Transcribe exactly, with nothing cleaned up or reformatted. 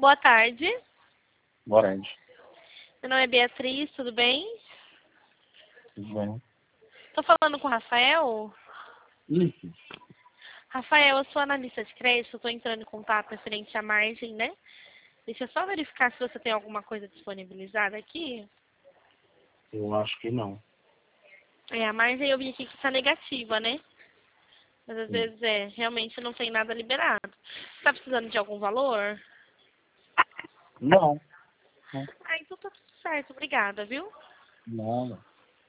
Boa tarde. Boa tarde. Meu nome é Beatriz, tudo bem? Tudo bem? Tô falando com o Rafael. Isso. Rafael, eu sou analista de crédito, estou entrando em contato referente à margem, né? Deixa eu só verificar se você tem alguma coisa disponibilizada aqui. Eu acho que não. É, a margem eu vi aqui que está negativa, né? Mas às Sim. vezes é, realmente não tem nada liberado. Você tá precisando de algum valor? Não. Não. Ah, então tá tudo certo, obrigada, viu? Nada.